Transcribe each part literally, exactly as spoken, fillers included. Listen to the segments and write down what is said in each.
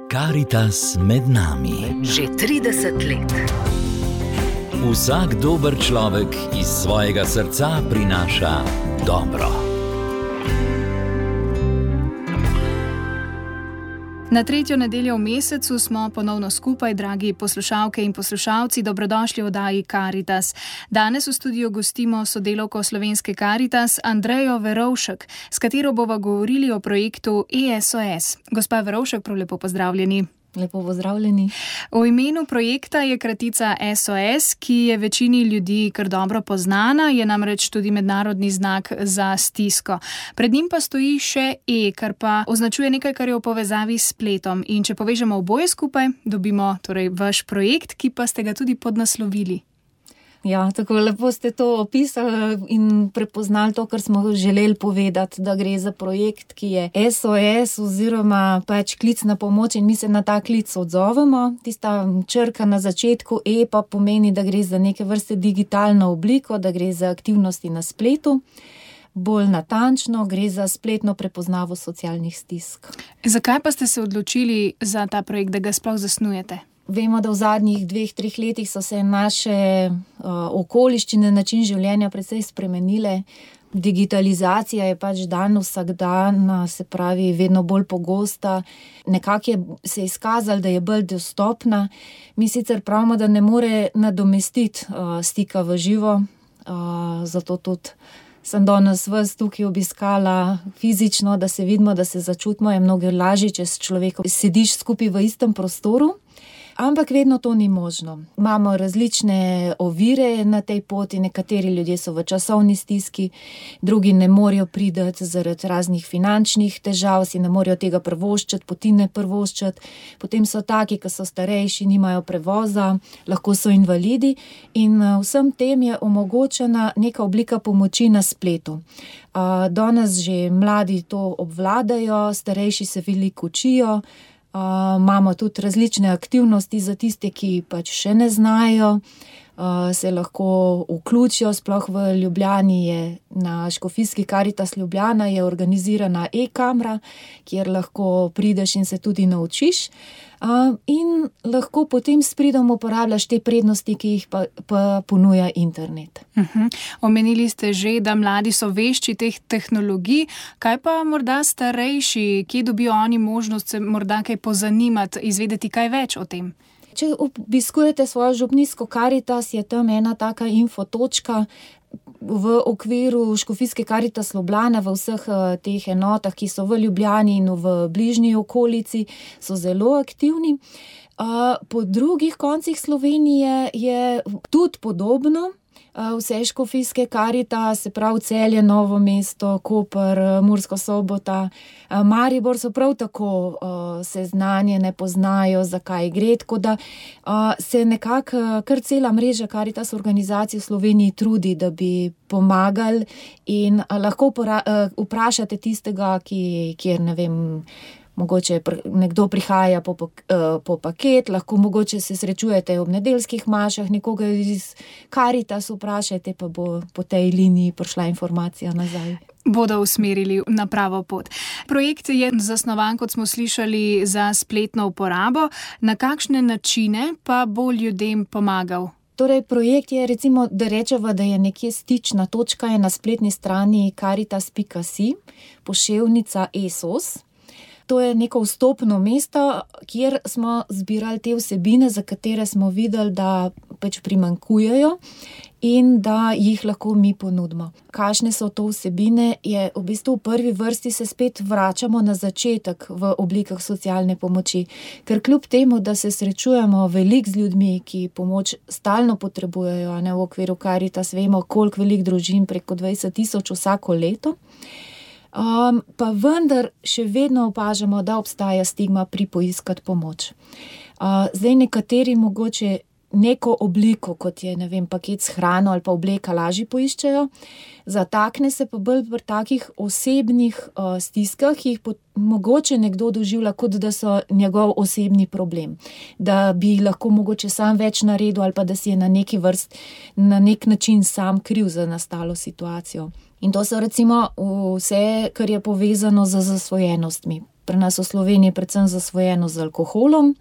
Karitas med nami. Že trideset let. Vsak dober človek iz svojega srca prinaša dobro. Na tretjo nedeljo v mesecu smo ponovno skupaj, dragi poslušalke in poslušalci, dobrodošli v oddaji Karitas. Danes v studiu gostimo sodelavko Slovenske Karitas Andrejo Verovšek, s katero bova govorili o projektu E S O S. Gospa Verovšek, prav lepo pozdravljeni. Lepo pozdravljeni. V imenu projekta je kratica S O S, ki je večini ljudi kar dobro poznana, je namreč tudi mednarodni znak za stisko. Pred njim pa stoji še E, kar pa označuje nekaj, kar je v povezavi s spletom. In če povežemo oboje skupaj, dobimo torej vaš projekt, ki pa ste ga tudi podnaslovili. Ja, tako lepo ste to opisali in prepoznali to, kar smo želeli povedati, da gre za projekt, ki je S O S oziroma pač klic na pomoč in mi se na ta klic odzovemo. Tista črka na začetku E pa pomeni, da gre za neke vrste digitalno obliko, da gre za aktivnosti na spletu. Bolj natančno gre za spletno prepoznavo socialnih stisk. Zakaj pa ste se odločili za ta projekt, da ga sploh zasnujete? Vemo, da v zadnjih dveh, treh letih so se naše uh, okoliščine, način življenja precej spremenile. Digitalizacija je pač dan vsakdana, se pravi, vedno bolj pogosta. Nekako je se izkazalo, da je bolj dostopna. Mi sicer pravimo, da ne more nadomestiti uh, stika v živo, uh, zato tudi sem danes vas tukaj obiskala fizično, da se vidimo, da se začutimo, je mnogo lažje, če s človekom sediš skupaj v istem prostoru. Ampak vedno to ni možno. Imamo različne ovire na tej poti, nekateri ljudje so v časovni stiski, drugi ne morejo priti zaradi raznih finančnih težav, si ne morejo tega privoščiti, poti ne privoščiti. Potem so taki, ki so starejši, nimajo prevoza, lahko so invalidi in vsem tem je omogočena neka oblika pomoči na spletu. Danes že mladi to obvladajo, starejši se veliko učijo. Uh, imamo tudi različne aktivnosti za tiste, ki pač še ne znajo, uh, se lahko vključijo, sploh v Ljubljani je na Škofijski Karitas Ljubljana je organizirana e-kamra, kjer lahko prideš in se tudi naučiš uh, in lahko potem s pridom uporabljaš te prednosti, ki jih pa, pa ponuja internet. Uh-huh. Omenili ste že, da mladi so vešči teh tehnologij, kaj pa morda starejši, kje dobijo oni možnost se morda kaj pozanimati, izvedeti kaj več o tem? Če obiskujete svojo župnijsko Karitas, je tam ena taka infotočka v okviru Škofijske Karitas Ljubljana, v vseh teh enotah, ki so v Ljubljani in v bližnji okolici, so zelo aktivni. Po drugih koncih Slovenije je tudi podobno. Vse Škofijske Karitas, se pravi Celje, Novo mesto, Koper, Murska Sobota, Maribor so prav tako uh, seznanjene, poznajo, zakaj gre, tako da uh, se nekako kar cela mreža Karitas organizacij v Sloveniji trudi, da bi pomagali in uh, lahko upora, uh, vprašate tistega, ki, kjer ne vem, mogoče nekdo prihaja po, po paket, lahko mogoče se srečujete ob nedeljskih mašah, nekoga iz Karitas vprašajte, pa bo po tej liniji prišla informacija nazaj. Bodo usmerili na pravo pot. Projekt je zasnovan, kot smo slišali, za spletno uporabo. Na kakšne načine pa bo ljudem pomagal? Torej, projekt je recimo, da rečeva, da je nekje stična točka je na spletni strani karitas pika si, poševnica E S O S. To je neko vstopno mesto, kjer smo zbirali te vsebine, za katere smo videli, da pač primanjkujejo in da jih lahko mi ponudimo. Kakšne so to vsebine, je v bistvu v prvi vrsti se spet vračamo na začetek v oblikah socialne pomoči. Ker kljub temu, da se srečujemo veliko z ljudmi, ki pomoč stalno potrebujejo, ne, v okviru Karitas vemo, koliko veliko družin, preko dvajset tisoč vsako leto, Um, pa vendar še vedno opažamo, da obstaja stigma pri poiskati pomoč. Uh, zdaj nekateri mogoče neko obliko, kot je, ne vem, paket s hrano ali pa obleka, lažje poiščejo. Zatakne se pa bolj pri takih osebnih uh, stiskah, ki jih po, mogoče nekdo doživlja, kot da so njegov osebni problem. Da bi lahko mogoče sam več naredil ali pa da si je na neki vrst, na nek način sam kriv za nastalo situacijo. In to so recimo vse, kar je povezano z zasvojenostmi. Pri nas v Sloveniji predvsem zasvojenost z alkoholom,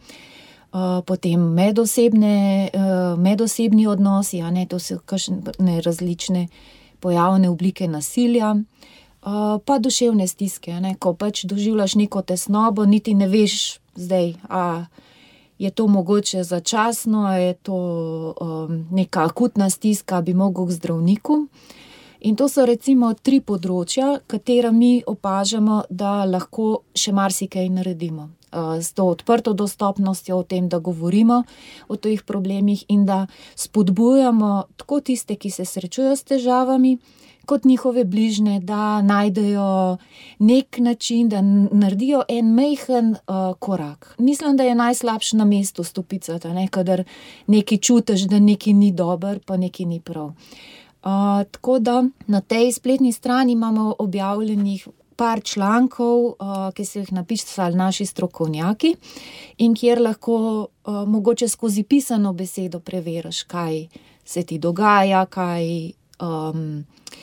Uh, potem medosebne, uh, medosebni odnosi, a ne, to so kakšne različne pojavne oblike nasilja, uh, pa duševne stiske, a ne, ko pač doživljaš neko tesnobo, niti ne veš zdaj, a je to mogoče začasno, a je to um, neka akutna stiska, bi mogel k zdravniku. In to so recimo tri področja, katera mi opažamo, da lahko še marsikaj naredimo. S to odprto dostopnostjo o tem, da govorimo o teh problemih in da spodbujamo tako tiste, ki se srečujejo s težavami, kot njihove bližnje, da najdejo nek način, da naredijo en majhen uh, korak. Mislim, da je najslabše na mestu stopicati, ne, kadar nekaj čutiš, da nekaj ni dober, pa nekaj ni prav. Uh, tako da na tej spletni strani imamo objavljenih par člankov, uh, ki so jih napisali naši strokovnjaki in kjer lahko uh, mogoče skozi pisano besedo preveriš, kaj se ti dogaja, kaj, um,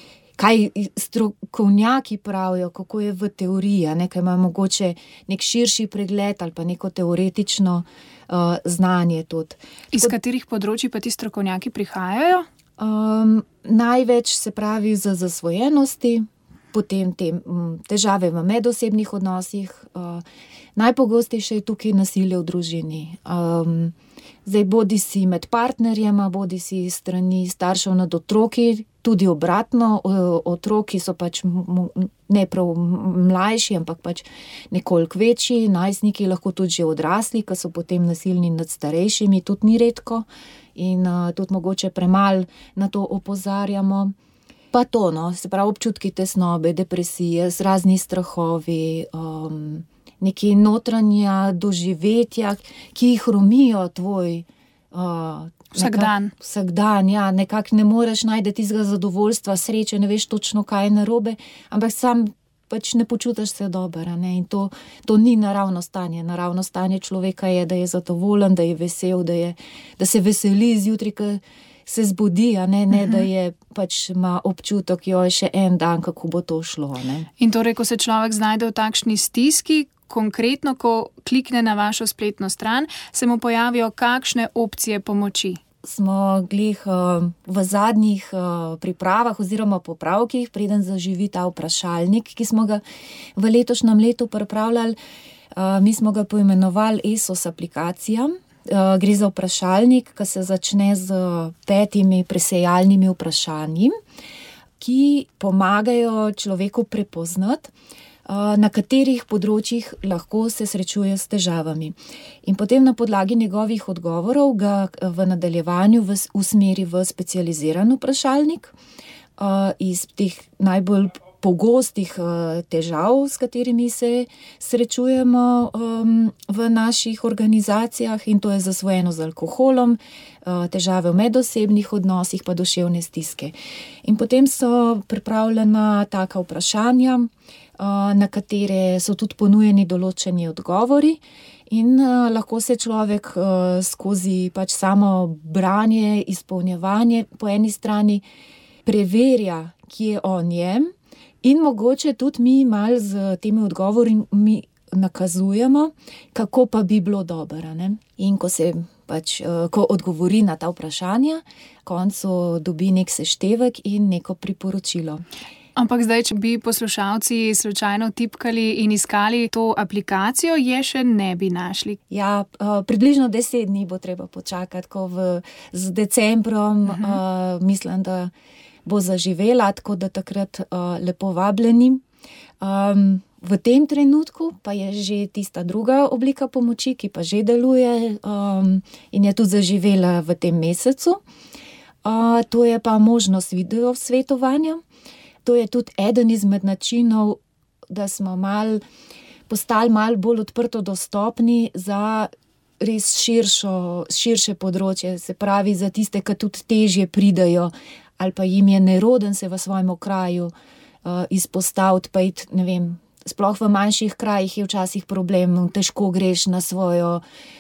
kaj strokovnjaki pravijo, kako je v teoriji, nekaj ima mogoče nek širši pregled ali pa neko teoretično uh, znanje tudi. Iz Pod... katerih področji pa ti strokovnjaki prihajajo? Um, največ se pravi za zasvojenosti, potem te težave v medosebnih odnosih, uh, najpogostejše je tukaj nasilje v družini. Um, zdaj bodi si med partnerjema, bodi si strani staršev nad otroki, tudi obratno, otroki so pač ne prav mlajši, ampak pač nekoliko večji, najstniki lahko tudi že odrasli, ki so potem nasilni nad starejšimi, tudi ni redko in uh, tudi mogoče premalo na to opozarjamo. Pa to, no, se pravi občutki tesnobe, depresije, razni strahovi, um, neki notranja doživetja, ki jih romijo tvoj uh, vsak dan. Vsak dan, ja, nekako ne moreš najti tistega zadovoljstva, sreče, ne veš točno, kaj je narobe, ampak sam pač ne počutiš se dobro, ne, in to, to ni naravno stanje. Naravno stanje človeka je, da je zadovoljen, da je vesel, da, je, da se veseli zjutraj, ko se zbudi, a ne, ne, da je pač ima občutek, jo je še en dan, kako bo to šlo, ne. In torej, ko se človek znajde v takšni stiski, konkretno, ko klikne na vašo spletno stran, se mu pojavijo kakšne opcije pomoči? Smo glih uh, v zadnjih uh, pripravah oziroma popravkih, preden zaživi ta vprašalnik, ki smo ga v letošnjem letu pripravljali, uh, mi smo ga poimenovali E S O S aplikacija. Uh, gre za vprašalnik, ki se začne z petimi presejalnimi vprašanji, ki pomagajo človeku prepoznati, uh, na katerih področjih lahko se srečuje s težavami. In potem na podlagi njegovih odgovorov ga v nadaljevanju v, usmeri v specializiran vprašalnik uh, iz teh najbolj pogostih uh, težav, s katerimi se srečujemo um, v naših organizacijah, in to je zasvojenost z alkoholom, uh, težave v medosebnih odnosih, pa duševne stiske. In potem so pripravljena taka vprašanja, uh, na katere so tudi ponujeni določeni odgovori, in uh, lahko se človek uh, skozi pač samo branje, izpolnjevanje po eni strani preverja, kje on je, in mogoče tudi mi malo z temi odgovori mi nakazujemo, kako pa bi bilo dobro, ne? In ko se pač, ko odgovori na ta vprašanja, koncu dobi nek seštevek in neko priporočilo. Ampak zdaj, če bi poslušalci slučajno tipkali in iskali to aplikacijo, je še ne bi našli. Ja, približno deset dni bo treba počakati, ko v, z decembrom, uh-huh. uh, mislim, da bo zaživela, tako da takrat uh, lepo vabljeni. Um, v tem trenutku pa je že tista druga oblika pomoči, ki pa že deluje um, in je tudi zaživela v tem mesecu. Uh, to je pa možnost video svetovanja. To je tudi eden izmed načinov, da smo mal, postali malo bolj odprto dostopni za res širšo, širše področje, se pravi za tiste, ki tudi težje pridajo ali pa jim je neroden se v svojem okraju uh, izpostaviti, pa iti, ne vem, sploh v manjših krajih je včasih problem, težko greš na svojo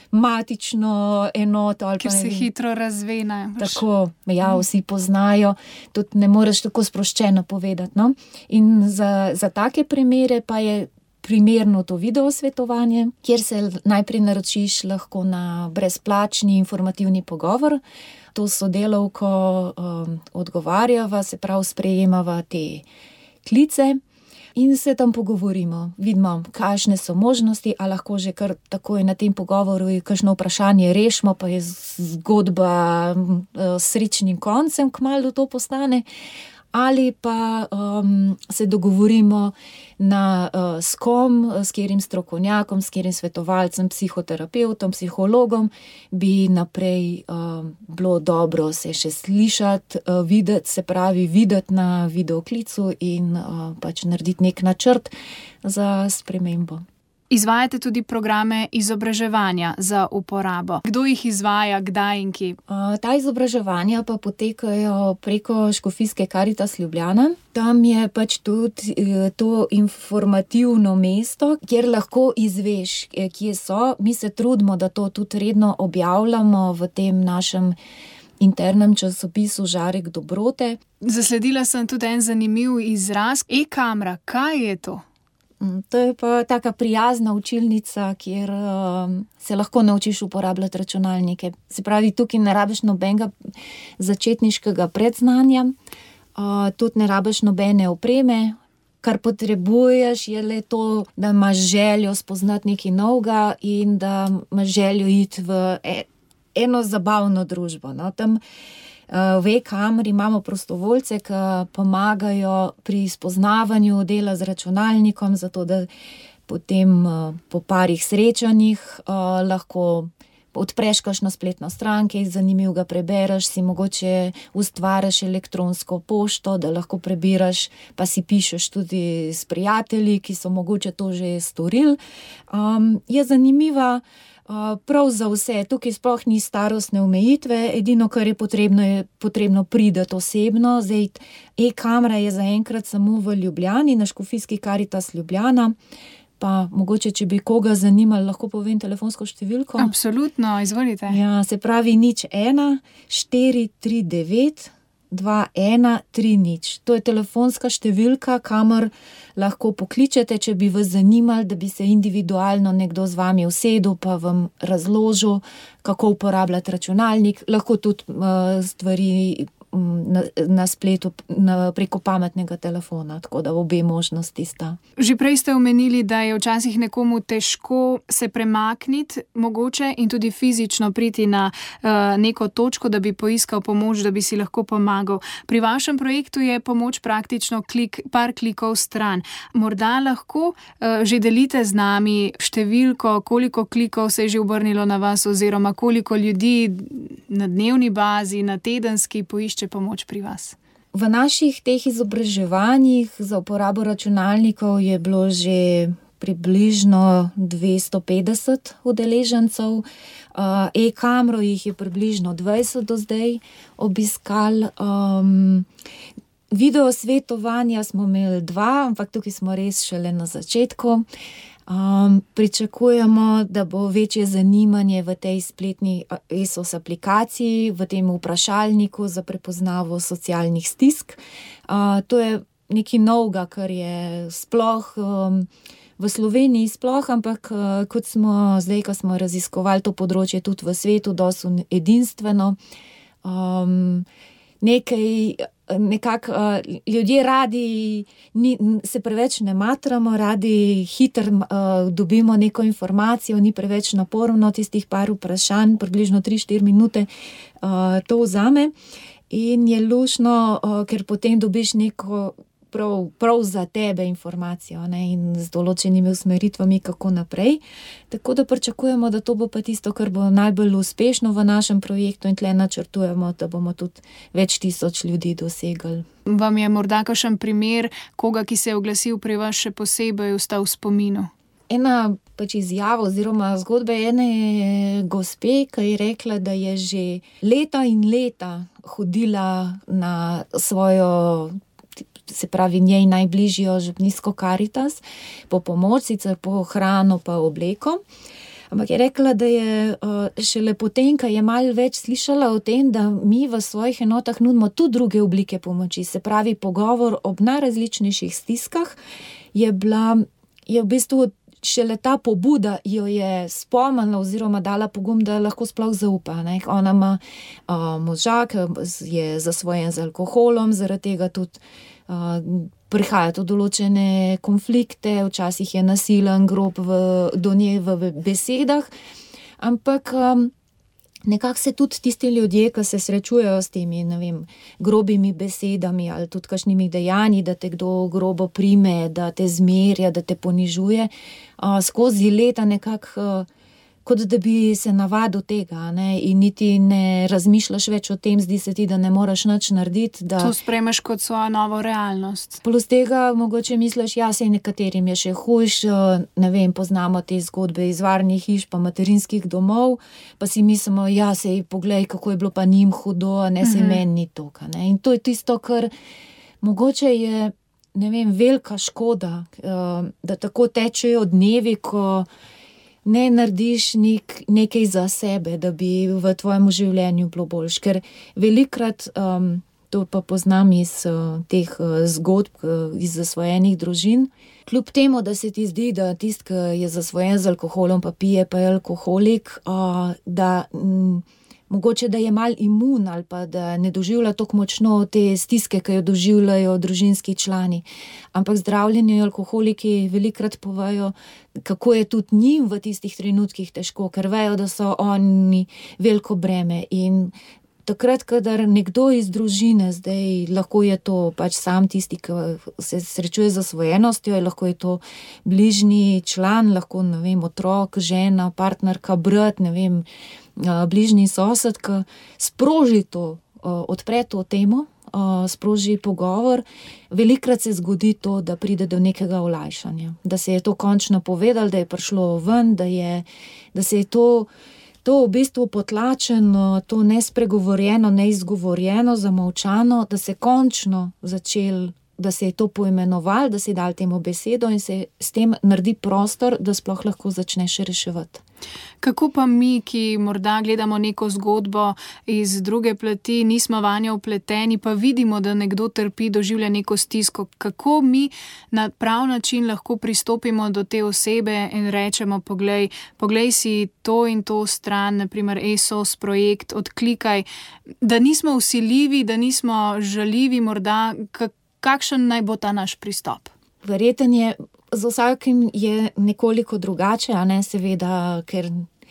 matično enoto. Ker se hitro razvene. Tako, ja, vsi poznajo, tudi ne moreš tako sproščeno povedati. No? In za, za take primere pa je primerno to video svetovanje, kjer se najprej naročiš lahko na brezplačni informativni pogovor. To sodelavko um, odgovarjava, se pravi sprejemava te klice in se tam pogovorimo. Vidimo, kakšne so možnosti, a lahko že kar takoj na tem pogovoru kakšno vprašanje rešimo, pa je zgodba uh, s srečnim koncem, kmalu to postane. Ali pa um, se dogovorimo na, uh, s kom, s katerim strokovnjakom, s katerim svetovalcem, psihoterapeutom, psihologom bi naprej uh, bilo dobro se še slišati, uh, videti, se pravi videti na videoklicu in uh, pač narediti nek načrt za spremembo. Izvajate tudi programe izobraževanja za uporabo. Kdo jih izvaja, kdaj in kje? Uh, ta izobraževanja pa potekajo preko Škofijske Karitas Ljubljana. Tam je pač tudi to informativno mesto, kjer lahko izveš, kje so. Mi se trudimo, da to tudi redno objavljamo v tem našem internem časopisu Žarek dobrote. Zasledila sem tudi en zanimiv izraz. E-kamera, kaj je to? To je pa taka prijazna učilnica, kjer uh, se lahko naučiš uporabljati računalnike. Se pravi, tukaj ne rabiš nobenega začetniškega predznanja, uh, tudi ne rabiš nobene opreme. Kar potrebuješ je le to, da imaš željo spoznati nekaj novega in da imaš željo iti v eno zabavno družbo. No? Tam v e-kameri imamo prostovoljce, ki pomagajo pri spoznavanju dela z računalnikom, zato da potem po parih srečanjih lahko odpreš kakšno spletno stran, kaj zanimivega prebereš, si mogoče ustvariš elektronsko pošto, da lahko prebiraš, pa si pišeš tudi s prijatelji, ki so mogoče to že storili. Um, je zanimiva Uh, prav za vse, tukaj sploh ni starostne omejitve, edino, kar je potrebno, je potrebno priti osebno. Zdaj, e-kamera je zaenkrat samo v Ljubljani, na Škofijski Karitas Ljubljana, pa mogoče, če bi koga zanimali, lahko povem telefonsko številko. Absolutno, izvolite. Ja, se pravi nič ena, štiri tri devet, dva ena tri nič. To je telefonska številka, kamor lahko pokličete, če bi vas zanimali, da bi se individualno nekdo z vami usedel, pa vam razložil, kako uporabljati računalnik. Lahko tudi uh, stvari na, na spletu na, preko pametnega telefona, tako da obe možnosti sta. Že prej ste omenili, da je včasih nekomu težko se premakniti, mogoče in tudi fizično priti na uh, neko točko, da bi poiskal pomoč, da bi si lahko pomagal. Pri vašem projektu je pomoč praktično klik, par klikov stran. Morda lahko uh, že delite z nami številko, koliko klikov se je že obrnilo na vas oziroma koliko ljudi na dnevni bazi, na tedenski poišče pomoč pri vas? V naših teh izobraževanjih za uporabo računalnikov je bilo že približno dvesto petdeset udeležencev. Uh, e-kamero jih je približno dvajset do zdaj obiskali. Um, video svetovanja smo imeli dva, ampak tukaj smo res šele na začetku. Um, pričakujemo, da bo večje zanimanje v tej spletni E S O S aplikaciji, v tem vprašalniku za prepoznavo socialnih stisk. Uh, to je nekaj novega, kar je sploh um, v Sloveniji sploh, ampak uh, kot smo zdaj, ko smo raziskovali to področje tudi v svetu, dosti edinstveno. Um, nekaj Nekako uh, ljudje radi ni, se preveč ne matramo, radi hitro uh, dobimo neko informacijo, ni preveč naporno, tistih par vprašanj, približno tri štiri minute uh, to vzame in je lušno, uh, ker potem dobiš neko prav, prav za tebe informacijo, ne, in z določenimi usmeritvami, kako naprej. Tako da pričakujemo, da to bo pa tisto, kar bo najbolj uspešno v našem projektu in tle načrtujemo, da bomo tudi več tisoč ljudi dosegli. Vam je morda kakšen primer koga, ki se je oglasil pri vas, še posebej ostal v spominu? ena pač izjava oziroma zgodbe ene gospe, ki je rekla, da je že leta in leta hodila na svojo, se pravi njej najbližjo župnijsko Karitas, po pomoč, sicer po hrano pa obleko. Ampak je rekla, da je šele potem, ko je malo več slišala o tem, da mi v svojih enotah nudimo tudi druge oblike pomoči, se pravi pogovor ob najrazličnejših stiskah, je bila, je v bistvu šele ta pobuda jo je spomnila oziroma dala pogum, da lahko sploh zaupa. Ne? Ona ima uh, moža, ki je zasvojen z alkoholom, zaradi tega tudi uh, prihaja do določene konflikte, včasih je nasilen, grob v, do nje v besedah, ampak um, nekako se tudi tisti ljudje, ki se srečujejo s temi, ne vem, grobimi besedami ali tudi kakšnimi dejanji, da te kdo grobo prime, da te zmerja, da te ponižuje, uh, skozi leta nekako uh, kot da bi se navadil tega, ne, in niti ne razmišljaš več o tem, zdi se ti, da ne moreš nič narediti. Da to sprejmeš kot svojo novo realnost. Plus tega mogoče misliš, ja, sej nekaterim je še hujš, ne vem, poznamo te zgodbe iz varnih hiš pa materinskih domov, pa si mislimo, ja, sej poglej, kako je bilo pa njim hudo, ne, sej mm-hmm. meni ni toka, ne. In to je tisto, kar mogoče je, ne vem, velika škoda, da tako tečejo dnevi, ko ne narediš nek, nekaj za sebe, da bi v tvojem življenju bilo boljš. Ker velikrat, um, to pa poznam iz uh, teh uh, zgodb, uh, iz zasvojenih družin, kljub temu, da se ti zdi, da tist, ki je zasvojen z alkoholom, pa pije, pa je alkoholik, uh, da m, mogoče, da je mal imun ali pa da ne doživlja tako močno te stiske, ki jo doživljajo družinski člani. Ampak zdravljeni alkoholiki velikrat povejo, kako je tudi njim v tistih trenutkih težko, ker vejo, da so oni veliko breme. In takrat, kadar nekdo iz družine, zdaj lahko je to pač sam tisti, ki se srečuje z zasvojenostjo, lahko je to bližnji član, lahko, ne vem, otrok, žena, partnerka, brat, ne vem, bližnji sosed, ki sproži to, odpre to temo, sproži pogovor, velikrat se zgodi to, da pride do nekega olajšanja, da se je to končno povedalo, da je prišlo ven, da, je, da se je to, to v bistvu potlačeno, to nespregovorjeno, neizgovorjeno, zamolčano, da se končno začel, da se je to poimenovalo, da se je dal temu besedo in se s tem naredi prostor, da sploh lahko začneš reševati. Kako pa mi, ki morda gledamo neko zgodbo iz druge plati, nismo vanjo vpleteni, pa vidimo, da nekdo trpi, doživlja neko stisko, kako mi na prav način lahko pristopimo do te osebe in rečemo, poglej, poglej si to in to stran, naprimer E S O S projekt, odklikaj, da nismo vsiljivi, da nismo žaljivi, morda kakšen naj bo ta naš pristop? Verjeten je, z vsakim je nekoliko drugače, a ne, seveda, ker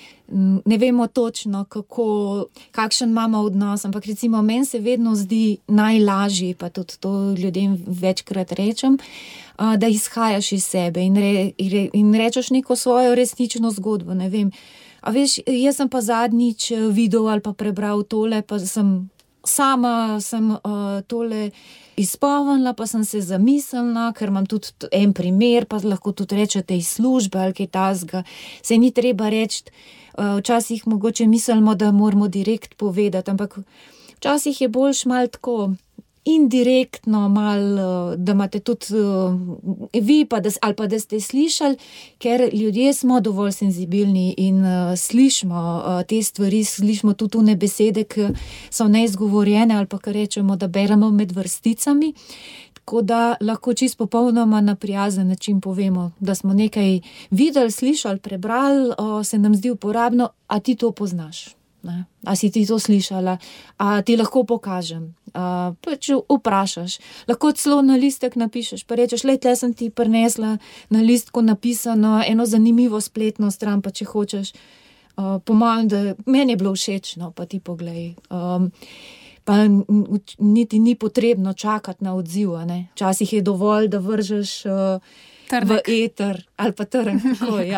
ne vemo točno, kako, kakšen imamo odnos, ampak recimo meni se vedno zdi najlažji, pa tudi to ljudem večkrat rečem, da izhajaš iz sebe in, re, in rečeš neko svojo resnično zgodbo, ne vem. A veš, jaz sem pa zadnjič videl ali pa prebral tole, pa sem sama sem uh, tole izpolnila, pa sem se zamislila, ker imam tudi en primer, pa lahko tudi rečete iz službe ali kaj tazga. Se ni treba reči, uh, včasih mogoče mislimo, da moramo direkt povedati, ampak včasih je boljš malo tako indirektno, malo, da imate tudi uh, vi, pa da, ali pa da ste slišali, ker ljudje smo dovolj senzibilni in uh, slišimo uh, te stvari, slišimo tudi tune besede, ki so neizgovorjene ali pa kar rečemo, da beremo med vrsticami, tako da lahko čisto popolnoma na prijazen način povemo, da smo nekaj videli, slišali, prebrali, uh, se nam zdi uporabno, a ti to poznaš. Ne? A si ti to slišala, a ti lahko pokažem, a, pač vprašaš, lahko celo na listek napišeš, pa rečeš, lej, tle sem ti prinesla na listku napisano eno zanimivo spletno stran, pa če hočeš, a, pomagam, da meni je bilo všeč, no, pa ti poglej. A, pa niti ni potrebno čakati na odziv, ne. Včasih je dovolj, da vržeš a, v eter ali pa trn, tako, ja.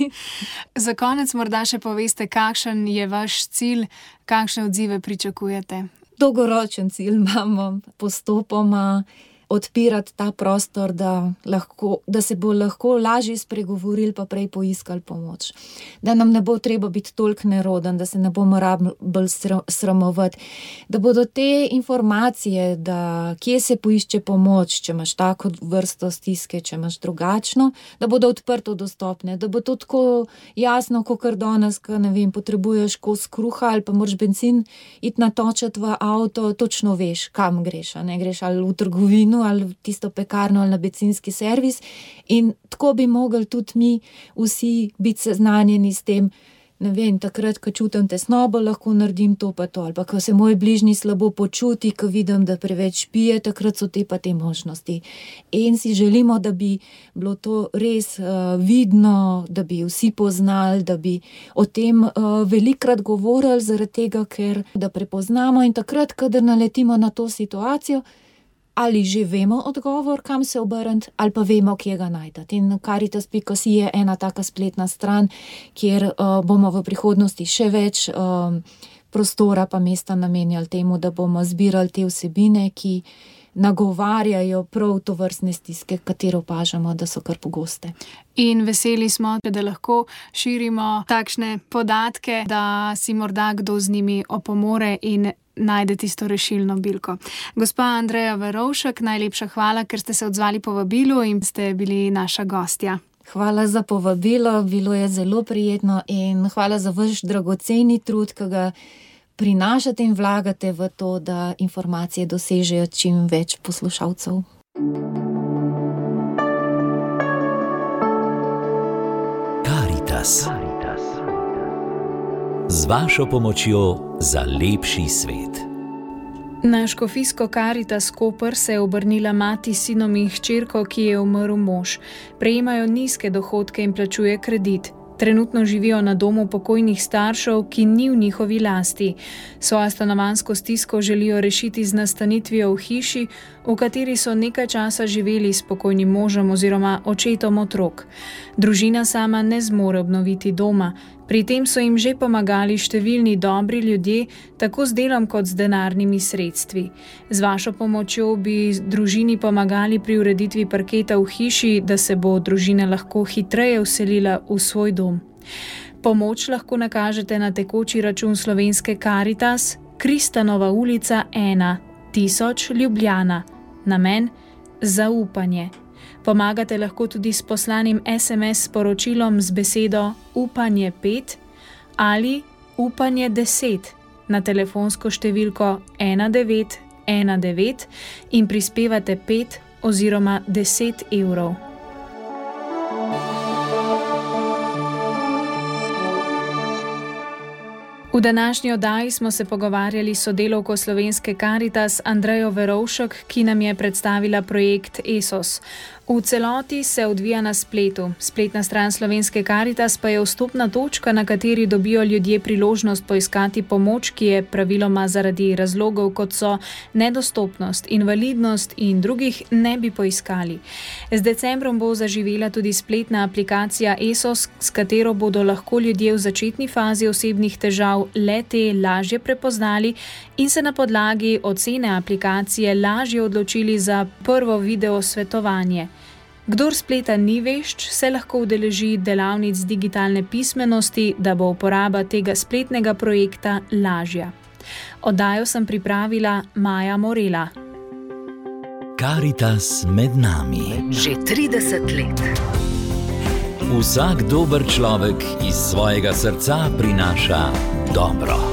Za konec morda še poveste, kakšen je vaš cilj, kakšne odzive pričakujete? Dolgoročen cilj imamo, postopoma odpirati ta prostor, da, lahko, da se bo lahko lažje spregovorili pa prej poiskali pomoč. Da nam ne bo treba biti toliko neroden, da se ne bomo rabili bolj sramovati. Da bodo te informacije, da kje se poišče pomoč, če imaš tako vrsto stiske, če imaš drugačno, da bodo odprto dostopne, da bo to tako jasno, kakor danes, ko ne vem, potrebuješ kos kruha ali pa moraš bencin iti natočiti v avto, točno veš, kam greš, a ne greš ali v trgovino ali v tisto pekarno ali na bencinski servis in tako bi mogli tudi mi vsi biti seznanjeni s tem, ne vem, takrat, ko čutim tesnobo, lahko naredim to pa to, ali pa ko se moj bližnji slabo počuti, ko vidim, da preveč pije, takrat so te pa te možnosti. In si želimo, da bi bilo to res uh, vidno, da bi vsi poznali, da bi o tem uh, velikrat govorili, zaradi tega, ker da prepoznamo in takrat, kadar naletimo na to situacijo, ali že vemo odgovor, kam se obrniti, ali pa vemo, kje ga najti. In Karitas pika si je ena taka spletna stran, kjer uh, bomo v prihodnosti še več uh, prostora pa mesta namenjali temu, da bomo zbirali te vsebine, ki nagovarjajo prav to vrstne stiske, katero opažamo, da so kar pogoste. In veseli smo, da lahko širimo takšne podatke, da si morda kdo z njimi opomore in najde tisto rešilno bilko. Gospa Andreja Verovšek, najlepša hvala, ker ste se odzvali povabilu in ste bili naša gostja. Hvala za povabilo, bilo je zelo prijetno in hvala za vaš dragoceni trud, ki ga prinašate in vlagate v to, da informacije dosežejo čim več poslušalcev. Karitas. Z vašo pomočjo za lepši svet. Na škofijsko Karitas Koper se je obrnila mati s sinom in hčerko, ki je umrl mož. Prejemajo nizke dohodke in plačuje kredit. Trenutno živijo na domu pokojnih staršev, ki ni v njihovi lasti. Svojo stanovanjsko stisko želijo rešiti z nastanitvijo v hiši, v kateri so nekaj časa živeli s pokojnim možem oziroma očetom otrok. Družina sama ne zmore obnoviti doma. Pri tem so jim že pomagali številni dobri ljudje, tako z delom kot z denarnimi sredstvi. Z vašo pomočjo bi družini pomagali pri ureditvi parketa v hiši, da se bo družina lahko hitreje vselila v svoj dom. Pomoč lahko nakažete na tekoči račun slovenske Karitas, Kristanova ulica ena, tisoč Ljubljana. Namen: zaupanje. Pomagate lahko tudi s poslanim es em es sporočilom z besedo upanje pet ali upanje deset na telefonsko številko ena devet ena devet in prispevate pet oziroma deset evrov. V današnji oddaji smo se pogovarjali s sodelavko slovenske Karitas Andrejo Verovšek, ki nam je predstavila projekt ESOS. V celoti se odvija na spletu. Spletna stran slovenske Karitas pa je vstopna točka, na kateri dobijo ljudje priložnost poiskati pomoč, ki je praviloma zaradi razlogov, kot so nedostopnost, invalidnost in drugih, ne bi poiskali. Z decembrom bo zaživela tudi spletna aplikacija ESOS, s katero bodo lahko ljudje v začetni fazi osebnih težav le-te lažje prepoznali in se na podlagi ocene aplikacije lažje odločili za prvo video svetovanje. Kdor spleta ni vešč, se lahko udeleži delavnic digitalne pismenosti, da bo uporaba tega spletnega projekta lažja. Oddajo sem pripravila Maja Morela. Karitas med nami. Že trideset let. Vsak dober človek iz svojega srca prinaša dobro.